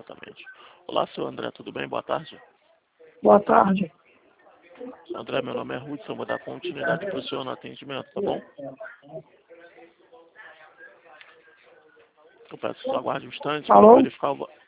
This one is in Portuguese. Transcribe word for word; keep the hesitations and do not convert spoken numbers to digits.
exatamente. Olá, seu André, tudo bem? Boa tarde. Boa tarde. André, meu nome é Hudson, vou dar continuidade para o senhor no atendimento, tá bom? Eu peço que só aguarde um instante para Alô? verificar o...